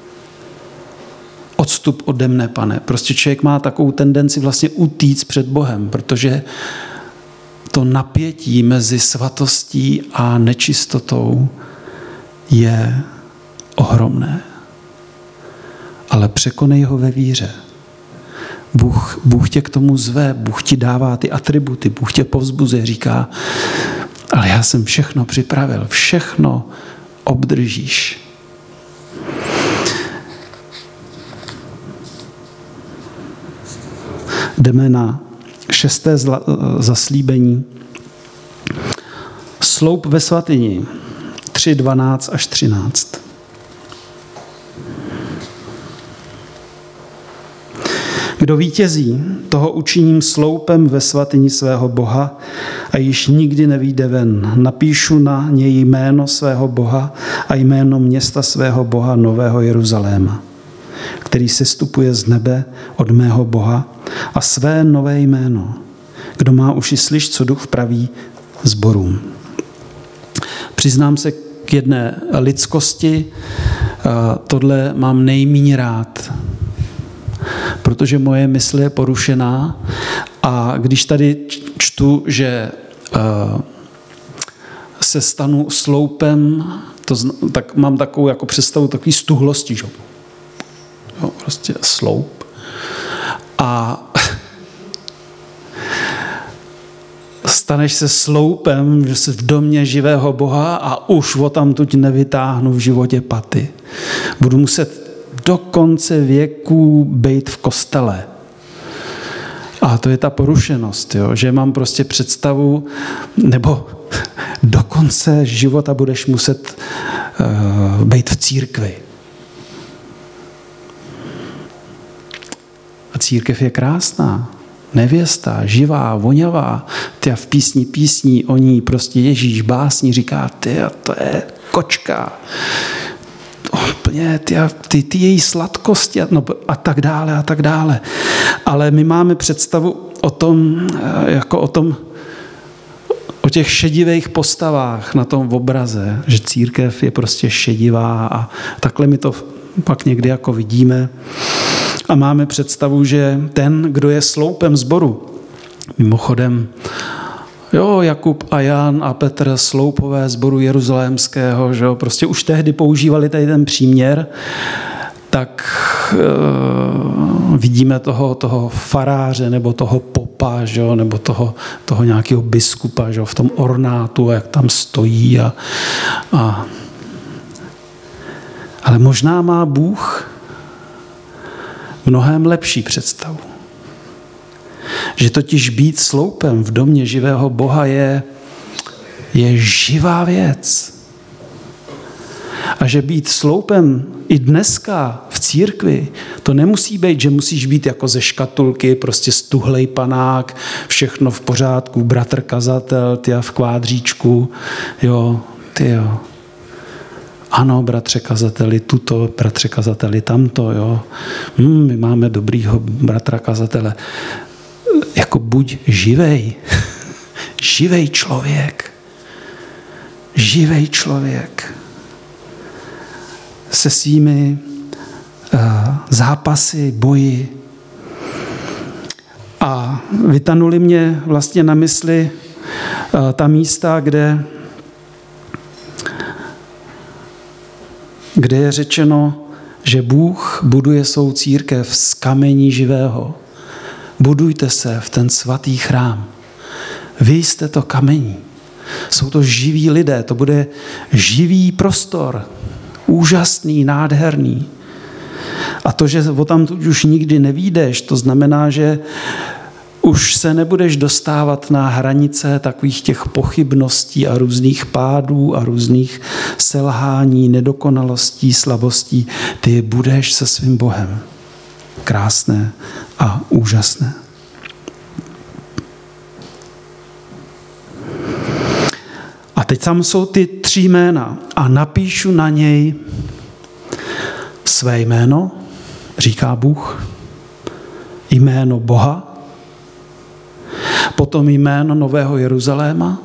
Odstup ode mne, pane. Prostě člověk má takovou tendenci vlastně utíct před Bohem, protože to napětí mezi svatostí a nečistotou je ohromné. Ale překonej ho ve víře. Bůh, Bůh tě k tomu zve, Bůh ti dává ty atributy, Bůh tě povzbuzuje, říká, ale já jsem všechno připravil, všechno obdržíš. Jdeme na šesté zla, zaslíbení. Sloup ve svatyni tři dvanáct až třináct. Kdo vítězí, toho učiním sloupem ve svatyni svého Boha a již nikdy nevyjde ven. Napíšu na něj jméno svého Boha a jméno města svého Boha Nového Jeruzaléma, který sestupuje z nebe od mého Boha, a své nové jméno. Kdo má uši, slyš, co duch praví sborům. Přiznám se k jedné lidskosti, tohle mám nejméně rád, protože moje mysl je porušená a když tady čtu, že se stanu sloupem, to, tak mám takovou jako představu takový stuhlosti, že? Jo, prostě sloup. A staneš se sloupem, že jsi v domě živého Boha a už o tamtud nevytáhnu v životě paty. Budu muset do konce věků být v kostele. A to je ta porušenost, jo? Že mám prostě představu, nebo do konce života budeš muset uh, být v církvi. A církev je krásná, nevěsta, živá, vonavá. Ty v písni písní o ní prostě Ježíš básní říká, ty a to je kočka. Úplně ty, ty, ty její sladkosti a, no, a tak dále a tak dále. Ale my máme představu o tom, jako o tom, o těch šedivých postavách na tom obraze, že církev je prostě šedivá a takhle my to pak někdy jako vidíme. A máme představu, že ten, kdo je sloupem sboru, mimochodem, jo, Jakub a Jan a Petr, sloupové sboru jeruzalémského, že jo, prostě už tehdy používali tady ten příměr, tak e, vidíme toho, toho faráře nebo toho popa, že jo, nebo toho, toho nějakého biskupa, že jo, v tom ornátu, jak tam stojí. A, a... Ale možná má Bůh mnohem lepší představu. Že totiž být sloupem v domě živého Boha je, je živá věc. A že být sloupem i dneska v církvi, to nemusí být, že musíš být jako ze škatulky, prostě stuhlej panák, všechno v pořádku, bratr kazatel, ty a v kvádříčku, jo, ty jo. Ano, bratře kazateli, tuto, bratře kazateli, tamto, jo. Hmm, my máme dobrýho bratra kazatele. Jako buď živej. Živej člověk. Živej člověk. Se svými uh, zápasy, boji. A vytanuli mě vlastně na mysli uh, ta místa, kde kde je řečeno, že Bůh buduje svou církev z kamení živého. Budujte se v ten svatý chrám. Vy jste to kamení. Jsou to živí lidé, to bude živý prostor. Úžasný, nádherný. A to, že o tam už nikdy nevídeš, to znamená, že už se nebudeš dostávat na hranice takových těch pochybností a různých pádů a různých selhání, nedokonalostí, slabostí. Ty budeš se svým Bohem. Krásné a úžasné. A teď tam jsou ty tři jména a napíšu na něj své jméno, říká Bůh, jméno Boha, potom jméno Nového Jeruzaléma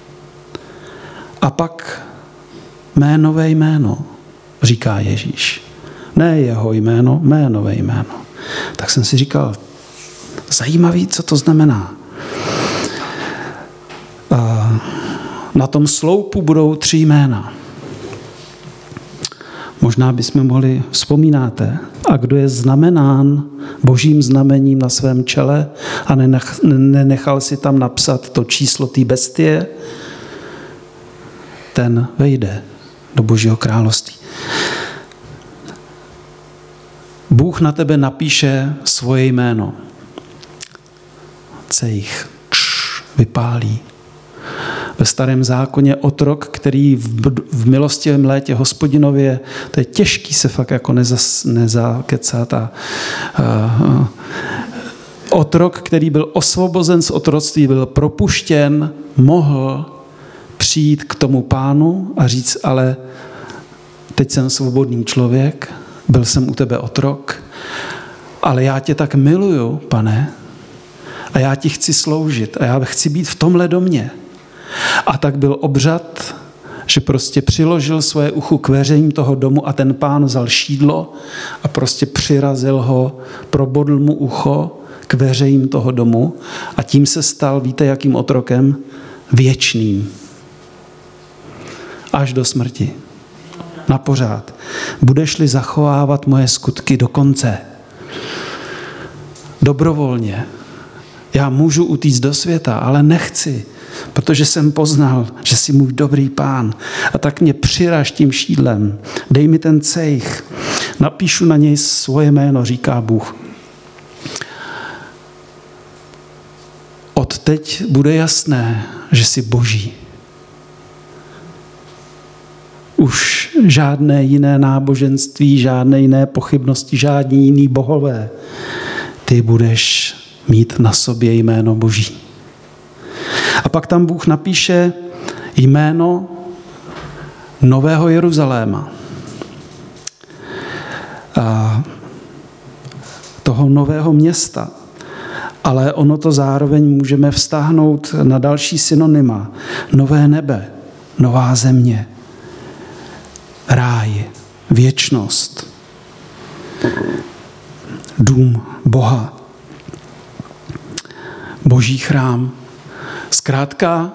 a pak mé nové jméno, říká Ježíš. Ne jeho jméno, mé nové jméno. Tak jsem si říkal, zajímavý, co to znamená. Na tom sloupu budou tři jména. Možná bychom mohli, vzpomínáte, a kdo je znamenán božím znamením na svém čele a nenechal si tam napsat to číslo té bestie, ten vejde do Božího království. Bůh na tebe napíše svoje jméno. Cejch, vypálí. Ve Starém zákoně otrok, který v, v milostivém létě Hospodinově, to je těžký se fakt jako nezas, nezakecat. A, uh, otrok, který byl osvobozen z otroctví, byl propuštěn, mohl přijít k tomu pánu a říct, ale teď jsem svobodný člověk, byl jsem u tebe otrok, ale já tě tak miluju, pane, a já ti chci sloužit a já chci být v tomhle domě. A tak byl obřad, že prostě přiložil svoje ucho k veřejím toho domu a ten pán vzal šídlo a prostě přirazil ho, probodl mu ucho k veřejím toho domu a tím se stal, víte, jakým otrokem? Věčným. Až do smrti. Na pořád. Budeš-li zachovávat moje skutky do konce. Dobrovolně. Já můžu utíct do světa, ale nechci, protože jsem poznal, že jsi můj dobrý pán. A tak mě přiraž tím šídlem. Dej mi ten cejch. Napíšu na něj svoje jméno, říká Bůh. Odteď bude jasné, že jsi Boží. Už žádné jiné náboženství, žádné jiné pochybnosti, žádní jiný bohové. Ty budeš mít na sobě jméno Boží. A pak tam Bůh napíše jméno Nového Jeruzaléma. A toho nového města. Ale ono to zároveň můžeme vztáhnout na další synonyma. Nové nebe, nová země, ráj, věčnost, dům Boha, Boží chrám. Zkrátka,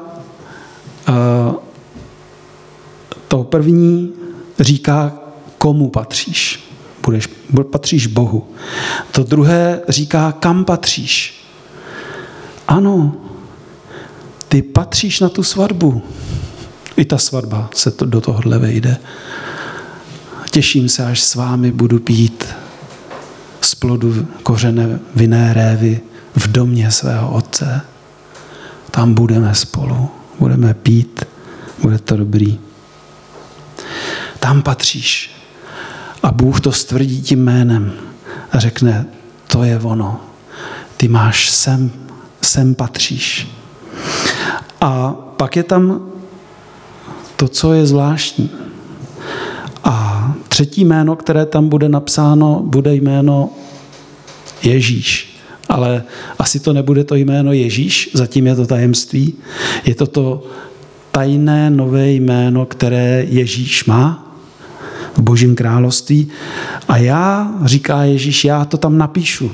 to první říká, komu patříš. Budeš, patříš Bohu. To druhé říká, kam patříš. Ano, ty patříš na tu svatbu. I ta svatba se to, do tohohle vejde. Těším se, až s vámi budu pít z plodu kořene vinné révy v domě svého otce. Tam budeme spolu, budeme pít, bude to dobrý. Tam patříš. A Bůh to stvrdí tím jménem a řekne, to je ono. Ty máš sem, sem patříš. A pak je tam to, co je zvláštní. A třetí jméno, které tam bude napsáno, bude jméno Ježíš. Ale asi to nebude to jméno Ježíš, zatím je to tajemství. Je to to tajné nové jméno, které Ježíš má v Božím království. A já, říká Ježíš, já to tam napíšu.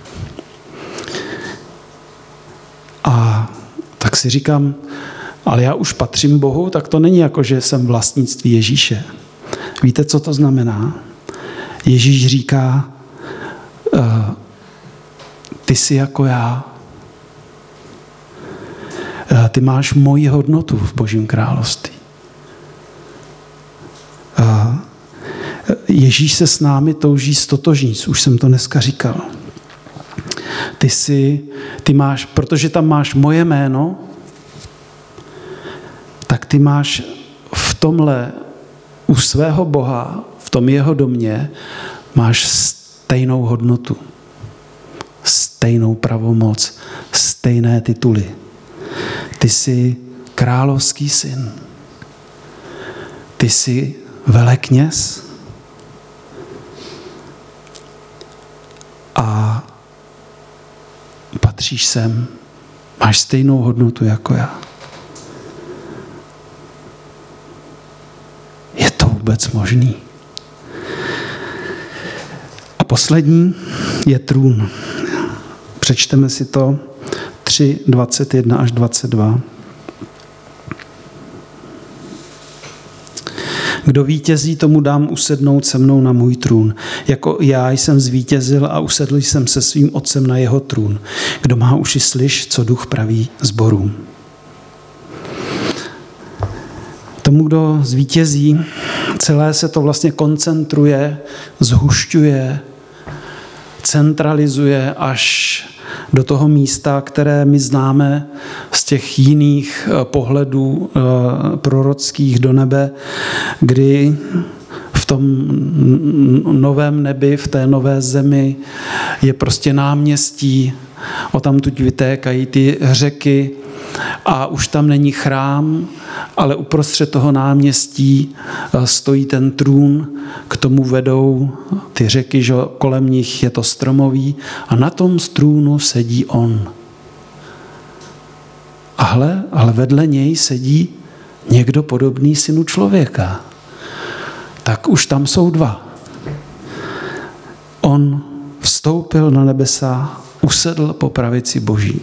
A tak si říkám, ale já už patřím Bohu, tak to není jako, že jsem vlastnictví Ježíše. Víte, co to znamená? Ježíš říká, ty jsi jako já. Ty máš moji hodnotu v Božím království. Ježíš se s námi touží stotožnit, už jsem to dneska říkal. Ty jsi, ty máš, protože tam máš moje jméno, tak ty máš v tomhle u svého Boha, v tom jeho domě, máš stejnou hodnotu, stejnou pravomoc, stejné tituly. Ty jsi královský syn. Ty jsi velekněz. A patříš sem. Máš stejnou hodnotu jako já. Je to vůbec možný? A poslední je trůn. Přečteme si to tři, dvacet jedna až dvacet dva. Kdo vítězí, tomu dám usednout se mnou na můj trůn. Jako já jsem zvítězil a usedl jsem se svým otcem na jeho trůn. Kdo má uši, slyš, co duch praví sborům. Tomu, kdo zvítězí, celé se to vlastně koncentruje, zhušťuje, centralizuje až do toho místa, které my známe z těch jiných pohledů prorockých do nebe, kdy v tom novém nebi, v té nové zemi je prostě náměstí, odtamtud vytékají ty řeky a už tam není chrám, ale uprostřed toho náměstí stojí ten trůn, k tomu vedou ty řeky, že kolem nich je to stromový a na tom trůnu sedí on. Ale, ale vedle něj sedí někdo podobný synu člověka. Tak už tam jsou dva. On vstoupil na nebesa, usedl po pravici Boží.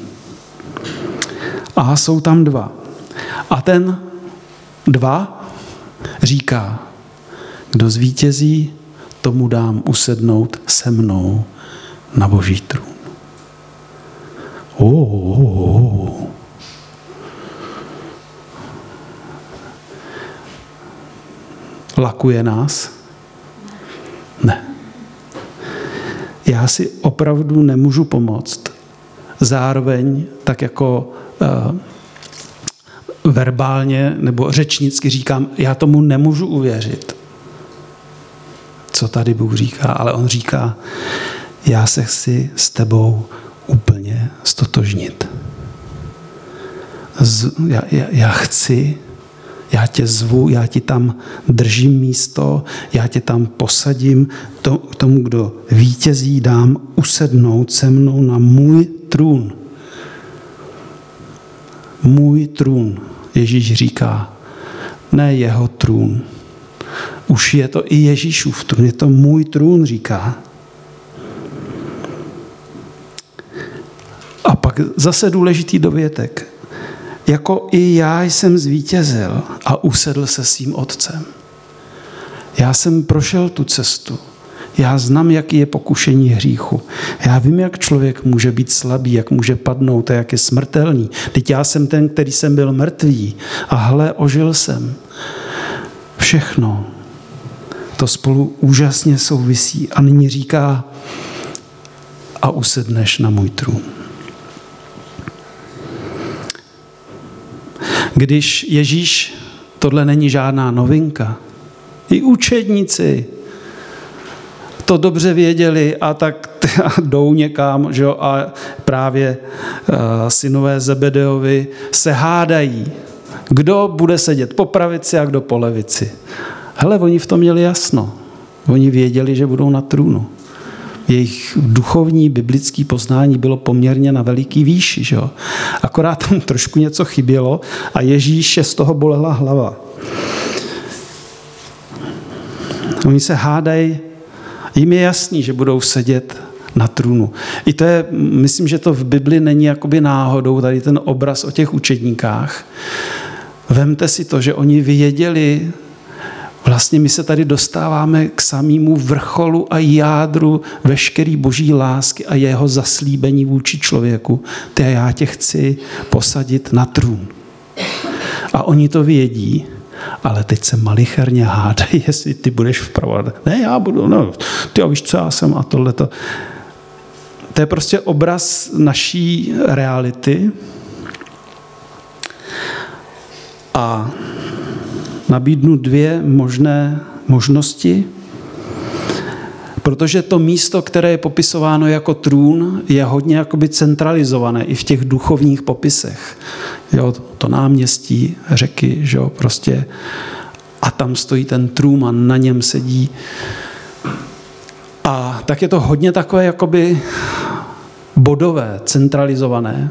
A jsou tam dva. A ten dva říká, kdo zvítězí, tomu dám usednout se mnou na Boží trůn. Oh, oh, oh. Lakuje nás? Ne. Já si opravdu nemůžu pomoct. Zároveň tak jako uh, verbálně nebo řečnicky říkám, já tomu nemůžu uvěřit, co tady Bůh říká, ale on říká, já se chci s tebou úplně stotožnit. Z, já, já, já chci, já tě zvu, já ti tam držím místo, já tě tam posadím, to, tomu, kdo vítězí, dám usednout se mnou na můj trůn. Můj trůn, Ježíš říká, ne jeho trůn. Už je to i Ježíšův trůn, je to můj trůn, říká. A pak zase důležitý dovětek. Jako i já jsem zvítězil a usedl se svým otcem. Já jsem prošel tu cestu. Já znám, jaký je pokušení hříchu. Já vím, jak člověk může být slabý, jak může padnout a jak je smrtelný. Teď já jsem ten, který jsem byl mrtvý a hle, ožil jsem. Všechno to spolu úžasně souvisí. A nyní říká, a usedneš na můj trůn. Když Ježíš, tohle není žádná novinka, i učedníci to dobře věděli a tak jdou někam, že jo, a právě uh, synové Zebedeovi se hádají, kdo bude sedět po pravici a kdo po levici. Hele, oni v tom měli jasno. Oni věděli, že budou na trůnu. Jejich duchovní, biblický poznání bylo poměrně na veliký výši. Že jo? Akorát tam trošku něco chybělo a Ježíše z toho bolela hlava. Oni se hádají, jim je jasný, že budou sedět na trůnu. I to je, myslím, že to v Bibli není jakoby náhodou, tady ten obraz o těch učedníkách. Vemte si to, že oni věděli vlastně my se tady dostáváme k samému vrcholu a jádru veškerý boží lásky a jeho zaslíbení vůči člověku. Ty, já tě chci posadit na trůn. A oni to vědí, ale teď se malicherně hádají, jestli ty budeš vpravo. Ne, já budu, no, ty víš, co já jsem a tohleto. To je prostě obraz naší reality. A nabídnu dvě možné možnosti, protože to místo, které je popisováno jako trůn, je hodně jakoby centralizované i v těch duchovních popisech. Jo, to náměstí řeky, že jo, prostě a tam stojí ten trůn a na něm sedí. A tak je to hodně takové jakoby bodové, centralizované.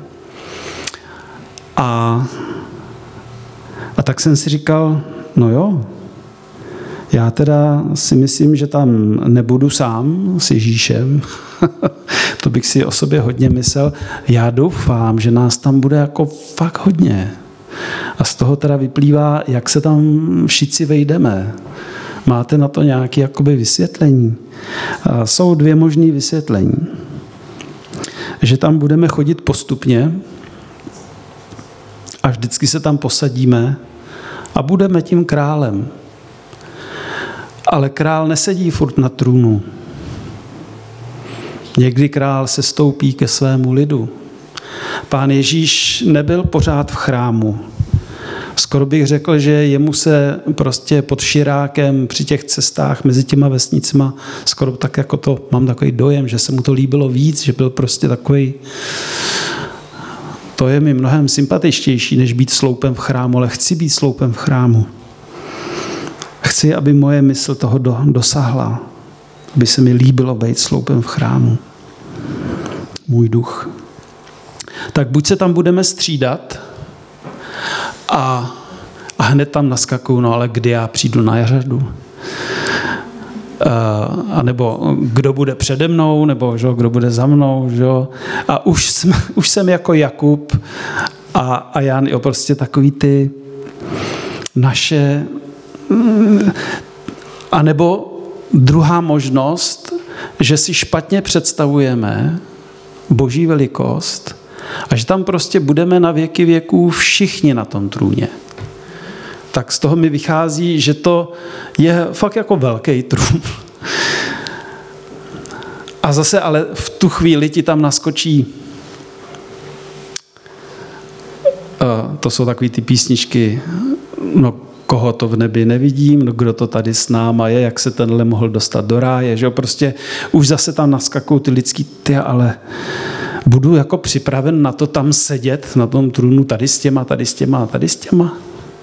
A, a tak jsem si říkal, no jo, já teda si myslím, že tam nebudu sám s Ježíšem. To bych si o sobě hodně myslel. Já doufám, že nás tam bude jako fakt hodně. A z toho teda vyplývá, jak se tam všichni vejdeme. Máte na to nějaké jakoby vysvětlení? A jsou dvě možné vysvětlení. Že tam budeme chodit postupně a vždycky se tam posadíme a budeme tím králem. Ale král nesedí furt na trůnu. Někdy král se stoupí ke svému lidu. Pán Ježíš nebyl pořád v chrámu. Skoro bych řekl, že jemu se prostě pod Širákem při těch cestách mezi těma vesnicima, skoro tak jako to, mám takový dojem, že se mu to líbilo víc, že byl prostě takový, to je mi mnohem sympatičtější, než být sloupem v chrámu, ale chci být sloupem v chrámu. Chci, aby moje mysl toho do, dosáhla, aby se mi líbilo být sloupem v chrámu. Můj duch. Tak buď se tam budeme střídat a, a hned tam naskakuju, no ale kdy já přijdu na řadu? A nebo kdo bude přede mnou, nebo že, kdo bude za mnou. Že? A už jsem, už jsem jako Jakub a, a Jan, jo, prostě takový ty naše. A nebo druhá možnost, že si špatně představujeme boží velikost a že tam prostě budeme na věky věků všichni na tom trůně. Tak z toho mi vychází, že to je fakt jako velký trůn. A zase ale v tu chvíli ti tam naskočí, to jsou takový ty písničky, no koho to v nebi nevidím, no kdo to tady s náma je, jak se tenhle mohl dostat do ráje, že jo, prostě už zase tam naskakují ty lidský ty, ale budu jako připraven na to tam sedět na tom trůnu tady s těma, tady s těma, tady s těma.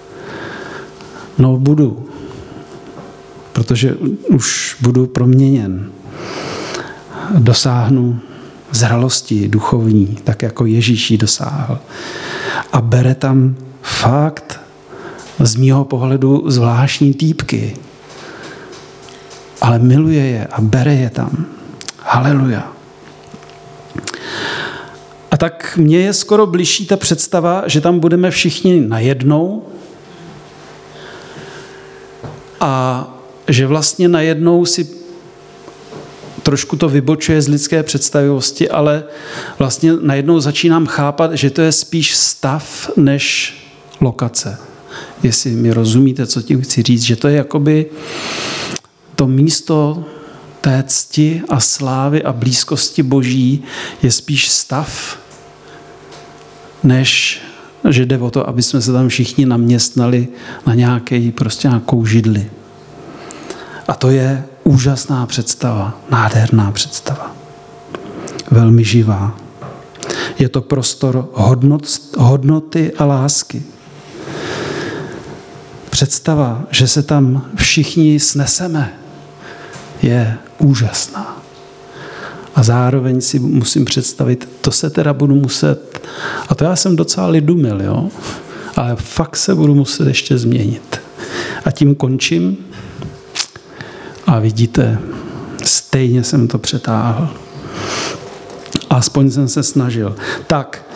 No budu, protože už budu proměněn. Dosáhnu zralosti duchovní, tak jako Ježíš ji dosáhl. A bere tam fakt z mýho pohledu zvláštní týpky. Ale miluje je a bere je tam. Haleluja. A tak mně je skoro bližší ta představa, že tam budeme všichni najednou a že vlastně najednou si trošku to vybočuje z lidské představivosti, ale vlastně najednou začínám chápat, že to je spíš stav než lokace. Jestli mi rozumíte, co tím chci říct, že to je jakoby to místo té cti a slávy a blízkosti Boží je spíš stav, než že jde o to, aby jsme se tam všichni naměstnali na nějaký, prostě nějakou židli. A to je úžasná představa, nádherná představa. Velmi živá. Je to prostor hodnot, hodnoty a lásky. Představa, že se tam všichni sneseme, je úžasná. A zároveň si musím představit, to se teda budu muset, a to já jsem docela lidumil, jo? Ale fakt se budu muset ještě změnit. A tím končím. A vidíte, stejně jsem to přetáhl. Aspoň jsem se snažil. Tak,